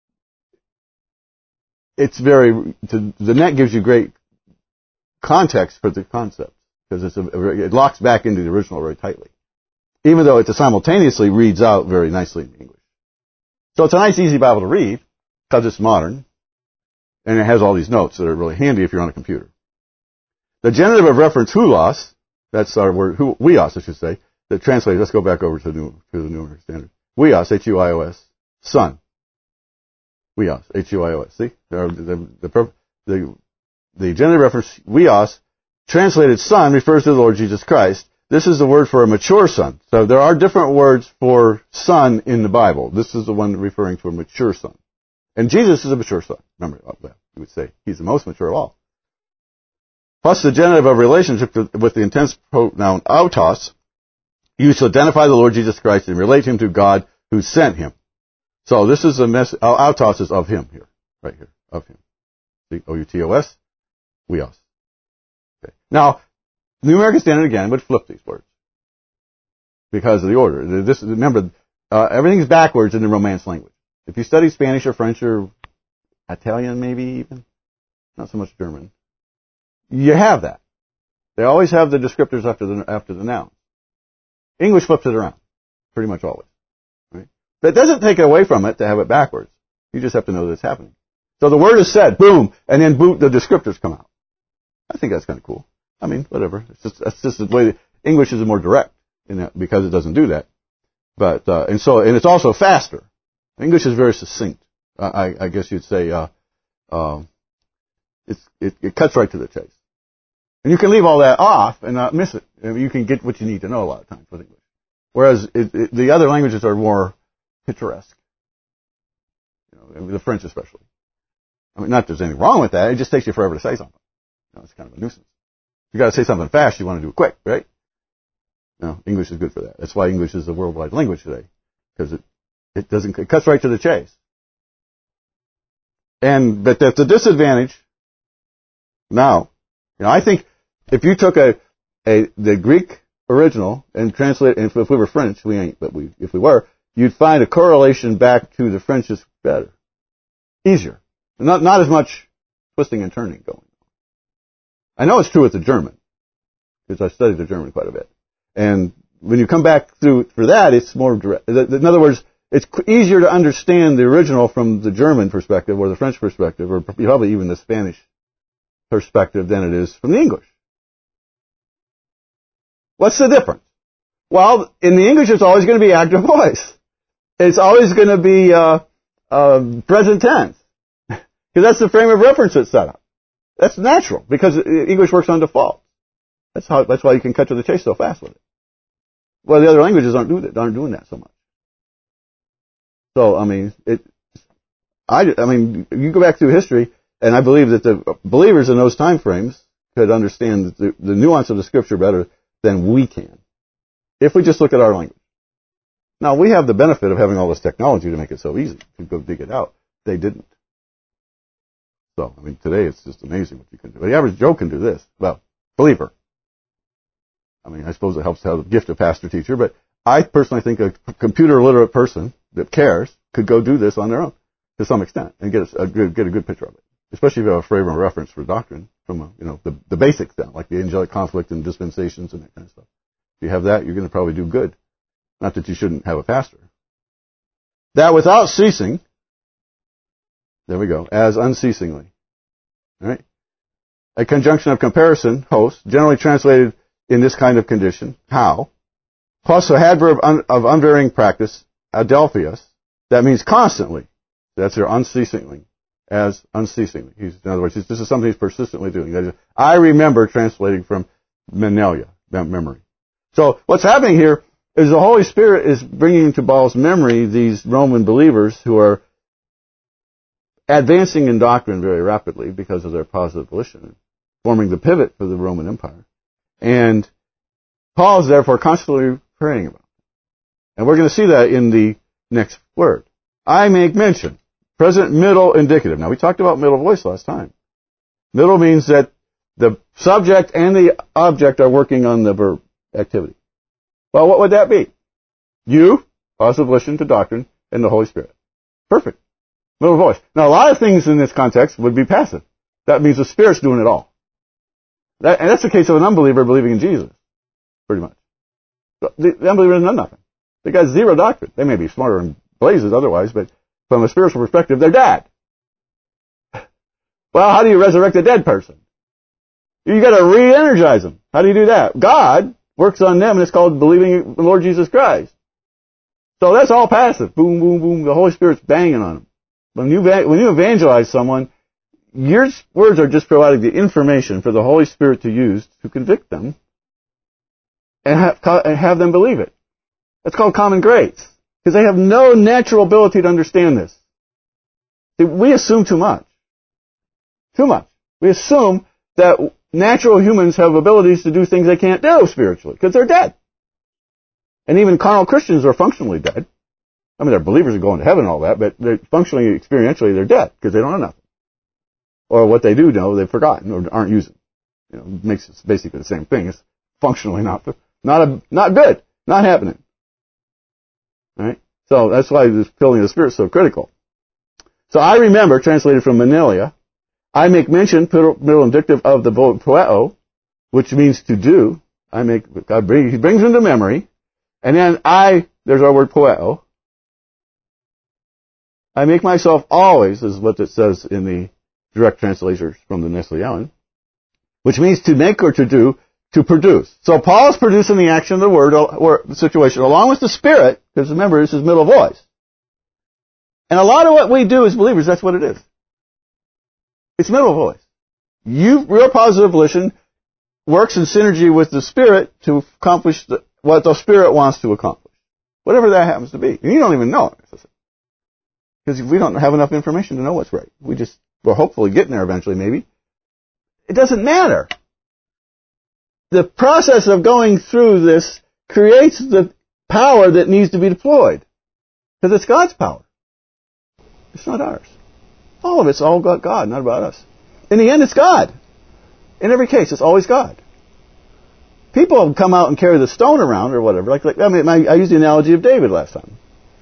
[SPEAKER 1] it's very, to, the Net gives you great context for the concept. Because it's a, it locks back into the original very tightly. Even though it simultaneously reads out very nicely in English. So it's a nice, easy Bible to read, because it's modern, and it has all these notes that are really handy if you're on a computer. The genitive of reference, hulos, that's our word, hu, huios, I should say, that translates, let's go back over to the New, to the New American Standard. Huios, H U I O S, son. Huios, H U I O S, see? The, the, the, the, the genitive reference, huios, translated son refers to the Lord Jesus Christ. This is the word for a mature son. So there are different words for son in the Bible. This is the one referring to a mature son. And Jesus is a mature son. Remember, you would say he's the most mature of all. Plus the genitive of relationship with the intense pronoun autos, used to identify the Lord Jesus Christ and relate him to God who sent him. So this is a mess, autos is of him here, right here, of him. See, O U T O S, huios. Okay. Now, the New American Standard again would flip these words because of the order. This, remember, uh, everything's backwards in the Romance language. If you study Spanish or French or Italian, maybe even, not so much German, you have that. They always have the descriptors after the after the noun. English flips it around, pretty much always. Right? That doesn't take it away from it to have it backwards. You just have to know that it's happening. So the word is said, boom, and then boom, the descriptors come out. I think that's kind of cool. I mean, whatever. It's just that's just the way that English is more direct in that because it doesn't do that. But uh, and so and it's also faster. English is very succinct. I, I guess you'd say uh, uh, it's it, it cuts right to the chase. And you can leave all that off and not miss it. I mean, you can get what you need to know a lot of times with English. Whereas it, it, the other languages are more picturesque. You know, the French especially. I mean, not that there's anything wrong with that. It just takes you forever to say something. You know, it's kind of a nuisance. You got to say something fast. You want to do it quick, right? No, English is good for that. That's why English is a worldwide language today, because it it doesn't it cuts right to the chase. And but that's a disadvantage. Now, you know, I think if you took a a the Greek original and translate, and if we were French, we ain't, but we if we were, you'd find a correlation back to the French is better, easier, not not as much twisting and turning going on. I know it's true with the German, because I studied the German quite a bit. And when you come back through for that, it's more direct. In other words, it's easier to understand the original from the German perspective or the French perspective, or probably even the Spanish perspective than it is from the English. What's the difference? Well, in the English, it's always going to be active voice. It's always going to be uh, uh, present tense, because that's the frame of reference it's set up. That's natural, because English works on default. That's how. That's why you can cut to the chase so fast with it. Well, the other languages aren't doing that. Aren't doing that so much. So, I mean, it. I. I mean, you go back through history, and I believe that the believers in those time frames could understand the, the nuance of the Scripture better than we can, if we just look at our language. Now, we have the benefit of having all this technology to make it so easy to go dig it out. They didn't. So, I mean, today it's just amazing what you can do. The average Joe can do this. Well, believer. I mean, I suppose it helps to have the gift of pastor teacher, but I personally think a computer literate person that cares could go do this on their own to some extent and get a good, get a good picture of it. Especially if you have a frame of reference for doctrine from, a, you know, the, the basics then, like the angelic conflict and dispensations and that kind of stuff. If you have that, you're going to probably do good. Not that you shouldn't have a pastor. That without ceasing, there we go, as unceasingly. All right? A conjunction of comparison, host, generally translated in this kind of condition, how, plus a adverb un, of unvarying practice, adelphius, that means constantly. That's your unceasingly, as unceasingly. He's, in other words, this is something he's persistently doing. That is, I remember, translating from menelia, memory. So what's happening here is the Holy Spirit is bringing to Paul's memory these Roman believers who are advancing in doctrine very rapidly because of their positive volition, forming the pivot for the Roman Empire. And Paul is therefore constantly praying about it. And we're going to see that in the next word. I make mention. Present, middle, indicative. Now, we talked about middle voice last time. Middle means that the subject and the object are working on the verb activity. Well, what would that be? You, positive volition to doctrine, and the Holy Spirit. Perfect. Middle voice. Now, a lot of things in this context would be passive. That means the Spirit's doing it all. That, and that's the case of an unbeliever believing in Jesus, pretty much. The, the unbeliever doesn't know nothing. They got zero doctrine. They may be smarter than blazes otherwise, but from a spiritual perspective, they're dead. Well, how do you resurrect a dead person? You got to re-energize them. How do you do that? God works on them, and it's called believing in the Lord Jesus Christ. So that's all passive. Boom, boom, boom. The Holy Spirit's banging on them. When you when you evangelize someone, your words are just providing the information for the Holy Spirit to use to convict them and have, and have them believe it. That's called common grace, because they have no natural ability to understand this. See, we assume too much. Too much. We assume that natural humans have abilities to do things they can't do spiritually, because they're dead. And even carnal Christians are functionally dead. I mean, they're believers are going to heaven and all that, but they're functionally, experientially, they're dead, because they don't know nothing. Or what they do know, they've forgotten or aren't using. You know, it makes it basically the same thing. It's functionally not not a, not good, not happening. All right. So that's why this filling of the Spirit is so critical. So I remember, translated from Menelia, I make mention, middle indicative of the verb poeo, which means to do. I make God bring, He brings into memory, and then I there's our word poeo. I make myself always, is what it says in the direct translators from the Nestle Allen. which means to make or to do, to produce. So Paul is producing the action of the word or the situation along with the Spirit, because remember, this is middle voice. And a lot of what we do as believers, that's what it is. It's middle voice. You, real positive volition, works in synergy with the Spirit to accomplish the, what the Spirit wants to accomplish. Whatever that happens to be. And you don't even know it. Because we don't have enough information to know what's right. We just, we're hopefully getting there eventually, maybe. It doesn't matter. The process of going through this creates the power that needs to be deployed. Because it's God's power. It's not ours. All of it's all about God, not about us. In the end, it's God. In every case, it's always God. People come out and carry the stone around or whatever. Like, like I mean, I used the analogy of David last time.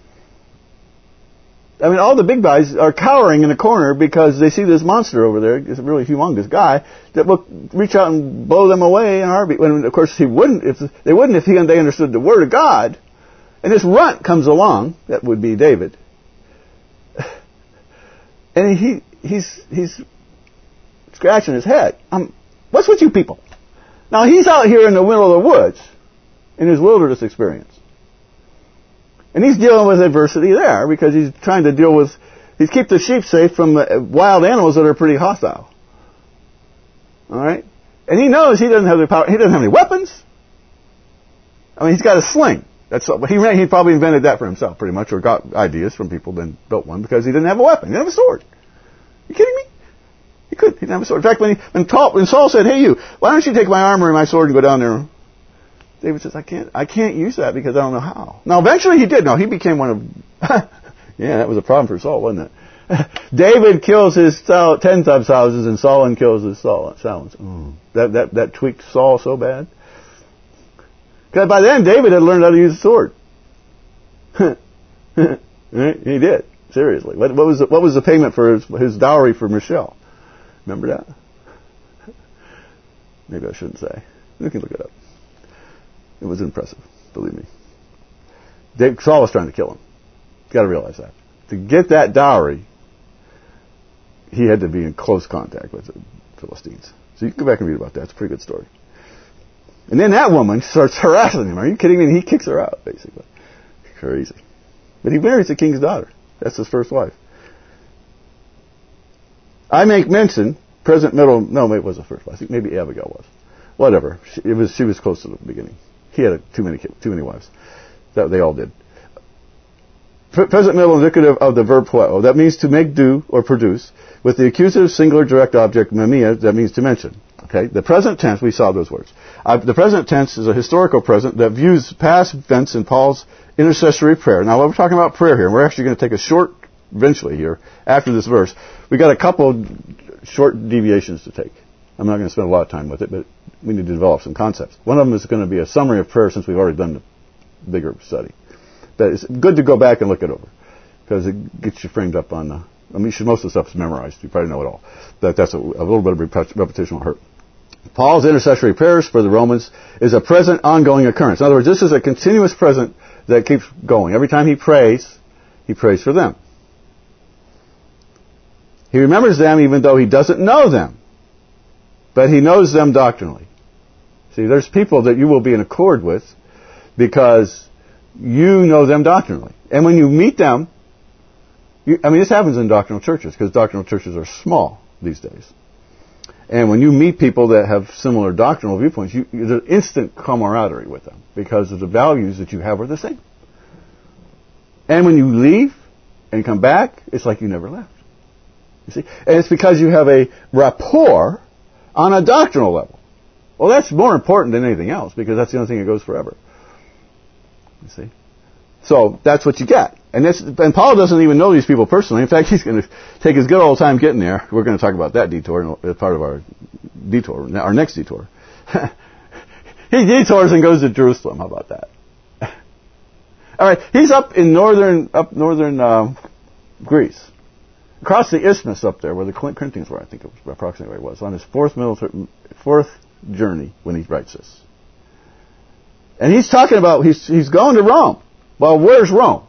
[SPEAKER 1] I mean, all the big guys are cowering in a corner because they see this monster over there, this really humongous guy, that will reach out and blow them away in a heartbeat. When, of course, he wouldn't. If they wouldn't if he and they understood the Word of God. And this runt comes along, that would be David, and he he's he's scratching his head. Um, what's with you people? Now he's out here in the middle of the woods in his wilderness experience. And he's dealing with adversity there because he's trying to deal with, he's keep the sheep safe from the wild animals that are pretty hostile. All right? And he knows he doesn't have the power, he doesn't have any weapons. I mean, he's got a sling. That's he he probably invented that for himself pretty much, or got ideas from people, then built one because he didn't have a weapon. He didn't have a sword. You kidding me? He couldn't. He didn't have a sword. In fact, when, he, when, Paul, when Saul said, "Hey you, why don't you take my armor and my sword and go down there?" David says, I can't I can't use that because I don't know how. Now, eventually he did. No, he became one of... yeah, that was a problem for Saul, wasn't it? David kills his ten of thousands and Saul kills his Saul. Oh, that, that, that tweaked Saul so bad. Because by then, David had learned how to use a sword. He did. Seriously. What, what, was the, what was the payment for his, his dowry for Michelle? Remember that? Maybe I shouldn't say. You can look it up. It was impressive, believe me. Dave, Saul was trying to kill him. You've got to realize that. To get that dowry, he had to be in close contact with the Philistines. So you can go back and read about that. It's a pretty good story. And then that woman starts harassing him. Are you kidding me? And he kicks her out, basically. Crazy. But he marries the king's daughter. That's his first wife. I make mention, present, middle, no, maybe it was the first wife. I think maybe Abigail was. Whatever. She, it was, she was close to the beginning. He had too many too many wives. That they all did. Present middle indicative of the verb poeo. That means to make, do, or produce. With the accusative singular direct object memia, that means to mention. Okay. The present tense, we saw those words. Uh, the present tense is a historical present that views past events in Paul's intercessory prayer. Now, we're talking about prayer here, and we're actually going to take a short, eventually here, after this verse. We got a couple short deviations to take. I'm not going to spend a lot of time with it, but we need to develop some concepts. One of them is going to be a summary of prayer since we've already done the bigger study. But it's good to go back and look it over because it gets you framed up on the... I mean, most of the stuff is memorized. You probably know it all. But that's a, a little bit of repetition will hurt. Paul's intercessory prayers for the Romans is a present, ongoing occurrence. In other words, this is a continuous present that keeps going. Every time he prays, he prays for them. He remembers them even though he doesn't know them. But he knows them doctrinally. See, there's people that you will be in accord with because you know them doctrinally. And when you meet them, you, I mean, this happens in doctrinal churches because doctrinal churches are small these days. And when you meet people that have similar doctrinal viewpoints, you, there's instant camaraderie with them because of the values that you have are the same. And when you leave and come back, it's like you never left. You see? And it's because you have a rapport on a doctrinal level. Well, that's more important than anything else because that's the only thing that goes forever. You see? So that's what you get. And this, and Paul doesn't even know these people personally. In fact, he's going to take his good old time getting there. We're going to talk about that detour as part of our detour, our next detour. He detours and goes to Jerusalem. How about that? All right, he's up in northern, up northern uh, Greece, across the isthmus up there where the Corinthians were. I think it was approximately where he was on his fourth military, fourth journey when he writes this. And he's talking about he's he's going to Rome. Well, where's Rome?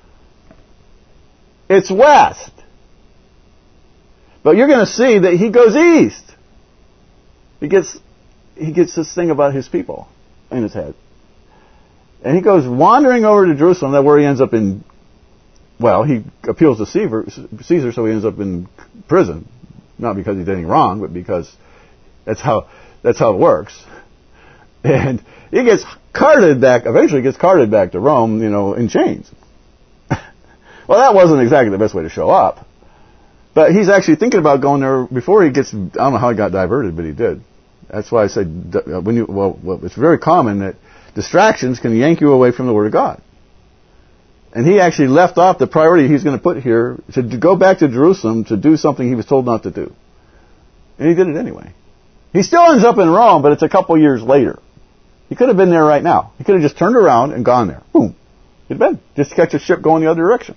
[SPEAKER 1] It's west. But you're going to see that he goes east. he gets he gets this thing about his people in his head. And he goes wandering over to Jerusalem, that's where he ends up in, well, he appeals to Caesar, Caesar, so he ends up in prison. Not because he did anything wrong, but because that's how that's how it works. And he gets carted back, eventually gets carted back to Rome, you know, in chains. Well, that wasn't exactly the best way to show up. But he's actually thinking about going there before he gets, I don't know how he got diverted, but he did. That's why I said, when you, well, well, it's very common that distractions can yank you away from the Word of God. And he actually left off the priority he's going to put here to go back to Jerusalem to do something he was told not to do. And he did it anyway. He still ends up in Rome, but it's a couple years later. He could have been there right now. He could have just turned around and gone there. Boom. He'd been. Just catch a ship going the other direction.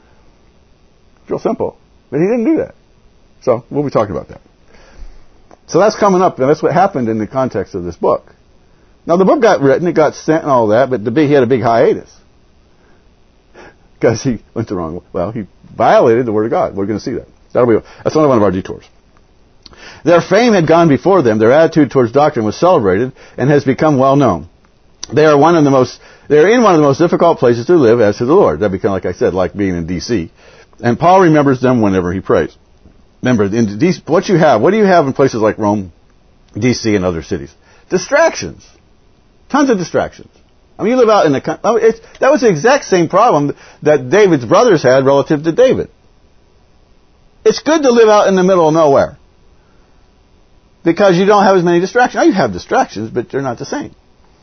[SPEAKER 1] It's real simple. But he didn't do that. So we'll be talking about that. So that's coming up, and that's what happened in the context of this book. Now the book got written, it got sent and all that, but the big, he had a big hiatus. Because he went the wrong way. Well, he violated the Word of God. We're going to see that. That'll be, that's only one of our detours. Their fame had gone before them. Their attitude towards doctrine was celebrated and has become well known. They are one of the most, they are in one of the most difficult places to live as to the Lord. That'd be kind of like I said, like being in D C And Paul remembers them whenever he prays. Remember, in D C, what you have, what do you have in places like Rome, D C, and other cities? Distractions. Tons of distractions. I mean, you live out in the, I mean, it's, that was the exact same problem that David's brothers had relative to David. It's good to live out in the middle of nowhere. Because you don't have as many distractions. Now you have distractions, but they're not the same.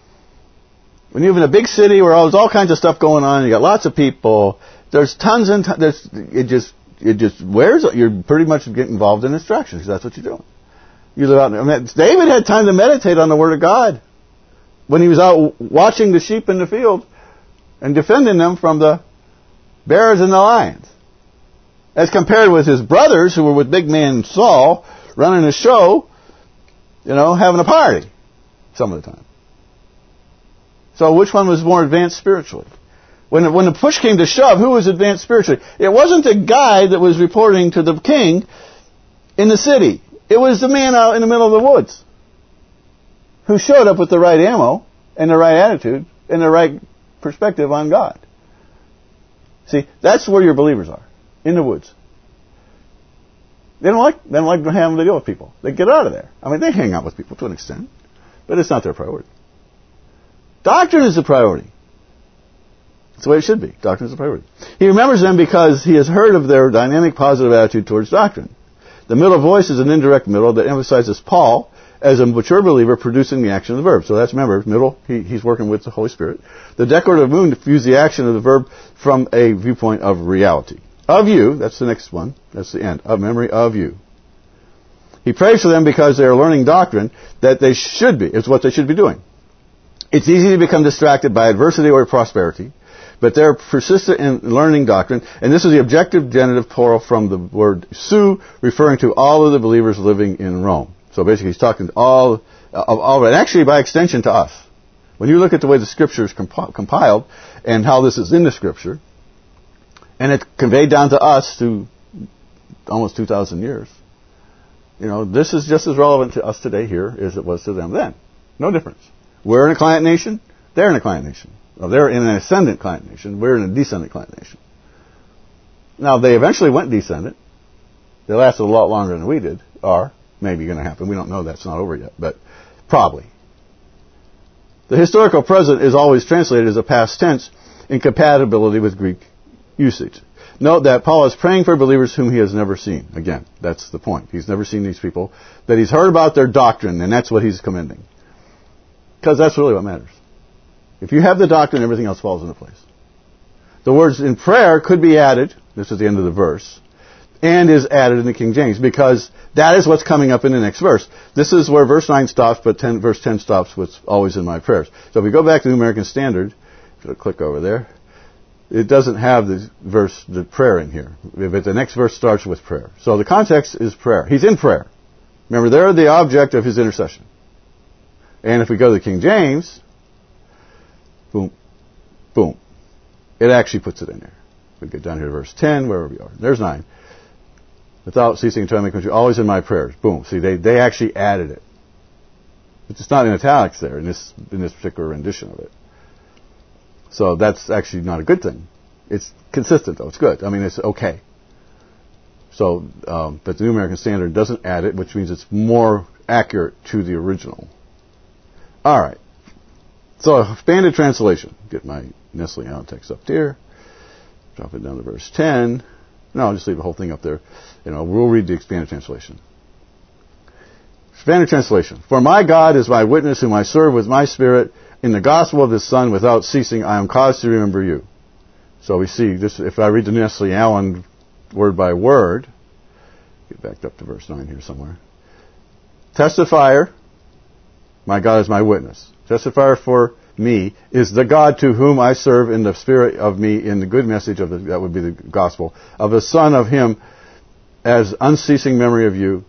[SPEAKER 1] When you live in a big city where there's all kinds of stuff going on, you got lots of people, there's tons and tons, there's, it just, it just wears, you're pretty much getting involved in distractions, because that's what you're doing. You live out, I mean, David had time to meditate on the Word of God when he was out watching the sheep in the field and defending them from the bears and the lions. As compared with his brothers who were with big man Saul, running a show, you know, having a party some of the time. So which one was more advanced spiritually? When, when the push came to shove, who was advanced spiritually? It wasn't the guy that was reporting to the king in the city. It was the man out in the middle of the woods who showed up with the right ammo and the right attitude and the right perspective on God. See, that's where your believers are, in the woods. They don't like, they don't like having to deal with people. They get out of there. I mean, they hang out with people to an extent, but it's not their priority. Doctrine is the priority. That's the way it should be. Doctrine is the priority. He remembers them because he has heard of their dynamic, positive attitude towards doctrine. The middle voice is an indirect middle that emphasizes Paul as a mature believer producing the action of the verb. So that's, remember, middle, he, he's working with the Holy Spirit. The decorative moon views the action of the verb from a viewpoint of reality. Of you, that's the next one, that's the end, of memory of you. He prays for them because they are learning doctrine that they should be, it's what they should be doing. It's easy to become distracted by adversity or prosperity, but they're persistent in learning doctrine, and this is the objective genitive plural from the word su, referring to all of the believers living in Rome. So basically he's talking to all of all, and actually by extension to us. When you look at the way the Scripture is comp- compiled and how this is in the Scripture, and it's conveyed down to us through almost two thousand years, you know, this is just as relevant to us today here as it was to them then. No difference. We're in a client nation, they're in a client nation. Well, they're in an ascendant client nation, we're in a descendant client nation. Now, they eventually went descendant. They lasted a lot longer than we did, are maybe going to happen. We don't know, that's not over yet, but probably. The historical present is always translated as a past tense in compatibility with Greek usage. Note that Paul is praying for believers whom he has never seen. Again, that's the point. He's never seen these people. That he's heard about their doctrine, and that's what he's commending. Because that's really what matters. If you have the doctrine, everything else falls into place. The words in prayer could be added, this is the end of the verse, and is added in the King James, because that is what's coming up in the next verse. This is where verse nine stops, but ten, verse ten stops with always in my prayers. So if we go back to the American Standard, if I click over there, it doesn't have the verse, the prayer in here. But the next verse starts with prayer. So the context is prayer. He's in prayer. Remember, they're the object of his intercession. And if we go to the King James, boom, boom, it actually puts it in there. We get down here to verse ten, wherever we are. There's nine. Without ceasing to make country, always in my prayers. Boom. See, they, they actually added it. It's just not in italics there in this in this particular rendition of it. So that's actually not a good thing. It's consistent though. It's good. I mean, it's okay. So, um, but the New American Standard doesn't add it, which means it's more accurate to the original. All right. So, expanded translation. Get my Nestle Allen text up there. Drop it down to verse ten. No, I'll just leave the whole thing up there. You know, we'll read the expanded translation. Expanded translation. For my God is my witness, whom I serve with my spirit in the gospel of His Son without ceasing. I am caused to remember you. So we see this. If I read the Nestle Allen word by word, get back up to verse nine here somewhere. Testifier, my God is my witness. Testifier for me is the God to whom I serve in the spirit of me in the good message of the, that would be the gospel, of the Son of Him as unceasing memory of you,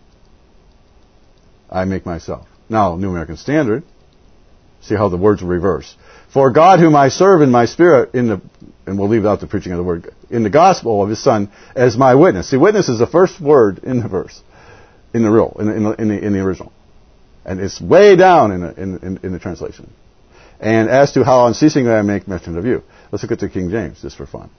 [SPEAKER 1] I make myself. Now, New American Standard, see how the words are reversed. For God whom I serve in my spirit in the, and we'll leave out the preaching of the word, in the gospel of His Son as my witness. See, witness is the first word in the verse, in the real, in the, in the, in the, in the original. And it's way down in the, in, in, in the translation. And as to how unceasingly I make mention of you. Let's look at the King James, just for fun.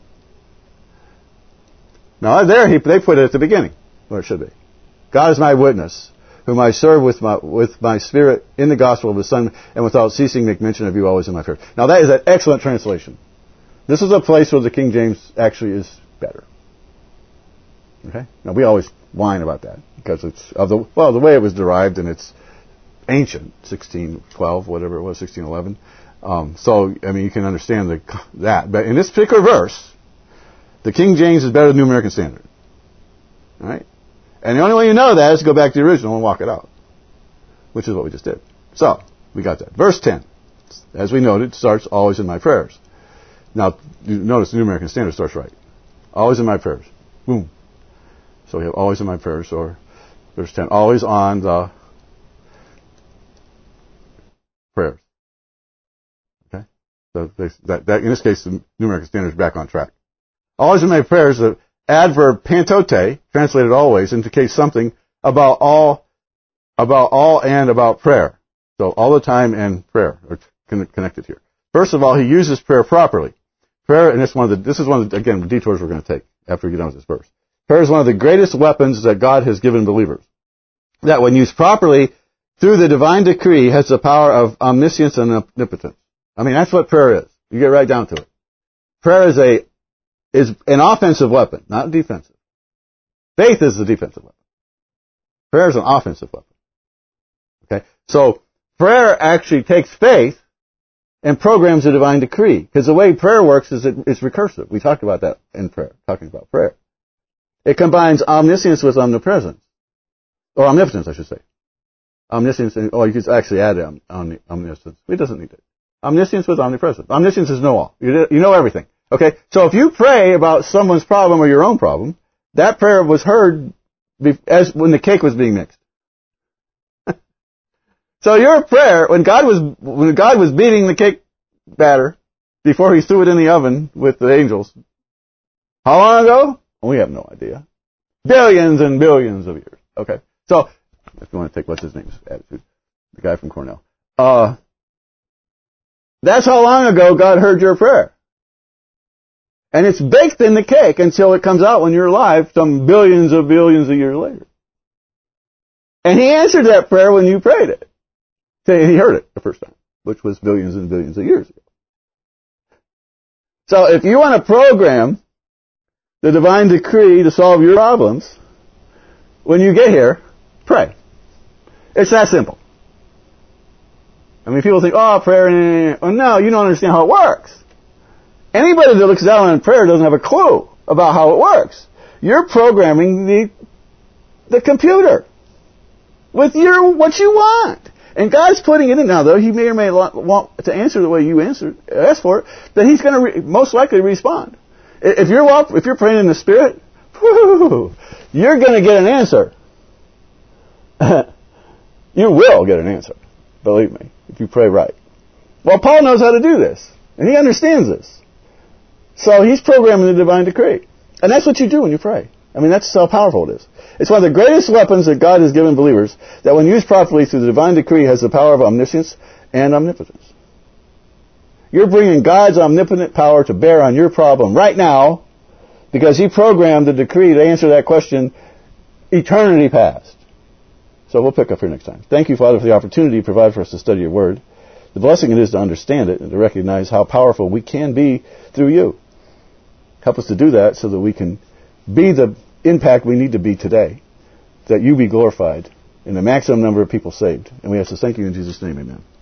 [SPEAKER 1] Now, there he, they put it at the beginning, where it should be. God is my witness, whom I serve with my, with my spirit in the gospel of His Son, and without ceasing make mention of you always in my prayer. Now, that is an excellent translation. This is a place where the King James actually is better. Okay? Now, we always whine about that, because it's of the, well, the way it was derived, and it's ancient, sixteen twelve, whatever it was, sixteen eleven. Um, so, I mean, you can understand the, that. But in this particular verse, the King James is better than the New American Standard. All right? And the only way you know that is to go back to the original and walk it out, which is what we just did. So, we got that. Verse ten, as we noted, starts always in my prayers. Now, you notice the New American Standard starts right. Always in my prayers. Boom. So we have always in my prayers, or verse ten, always on the prayers. Okay? So they, that, that, in this case, the New American Standard is back on track. Always in my prayers, the adverb pantote, translated always, indicates something about all, about all and about prayer. So all the time and prayer are connected here. First of all, he uses prayer properly. Prayer, and this one of the, this is one of the, again, the detours we're going to take after we get on with this verse. Prayer is one of the greatest weapons that God has given believers. That when used properly, through the divine decree, has the power of omniscience and omnipotence. I mean, that's what prayer is. You get right down to it. Prayer is a, is an offensive weapon, not defensive. Faith is the defensive weapon. Prayer is an offensive weapon. Okay? So, prayer actually takes faith and programs a divine decree. Because the way prayer works is it, it's recursive. We talked about that in prayer, talking about prayer. It combines omniscience with omnipresence. Or omnipotence, I should say. Omniscience, and, oh, you could actually add om, omni, omniscience. It doesn't need it. Omniscience with omnipresence. Omniscience is know all. You, you know everything. Okay? So if you pray about someone's problem or your own problem, that prayer was heard be, as when the cake was being mixed. So your prayer, when God was when God was beating the cake batter before He threw it in the oven with the angels, how long ago? We have no idea. Billions and billions of years. Okay? So, if you want to take, what's his name's attitude? The guy from Cornell. Uh, that's how long ago God heard your prayer. And it's baked in the cake until it comes out when you're alive some billions of billions of years later. And He answered that prayer when you prayed it. He heard it the first time, which was billions and billions of years ago. So if you want to program the divine decree to solve your problems, when you get here, pray. It's that simple. I mean, people think, oh, prayer, oh, no, you don't understand how it works. Anybody that looks down on prayer doesn't have a clue about how it works. You're programming the, the computer with your, what you want. And God's putting it in now, though. He may or may not want to answer the way you answer, ask for it, but He's going to re- most likely respond. If you're if you're praying in the Spirit, whoo, you're going to get an answer. You will get an answer, believe me, if you pray right. Well, Paul knows how to do this, and he understands this. So he's programming the divine decree. And that's what you do when you pray.
[SPEAKER 2] I mean, that's how powerful it is. It's one of the greatest weapons that God has given believers that when used properly through the divine decree has the power of omniscience and omnipotence. You're bringing God's omnipotent power to bear on your problem right now because He programmed the decree to answer that question eternity past. So we'll pick up here next time. Thank you, Father, for the opportunity you provide for us to study your word. The blessing it is to understand it and to recognize how powerful we can be through you. Help us to do that so that we can be the impact we need to be today, that you be glorified and the maximum number of people saved. And we ask to thank you in Jesus' name, amen.